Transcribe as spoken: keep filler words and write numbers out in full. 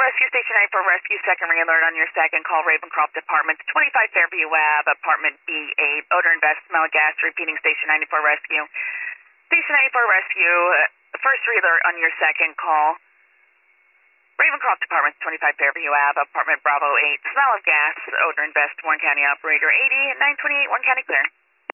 Rescue Station ninety-four Rescue, second ring alert on your second call, Ravencroft Apartments, twenty-five Fairview Ave, Apartment B eight, odor and vest, smell of gas, repeating Station ninety-four Rescue. Station ninety-four Rescue, uh, first re-alert on your second call, Ravencroft Apartments, twenty-five Fairview Ave, Apartment Bravo eight, smell of gas, odor and vest, Warren County Operator eighty, nine twenty-eight, Warren County clear.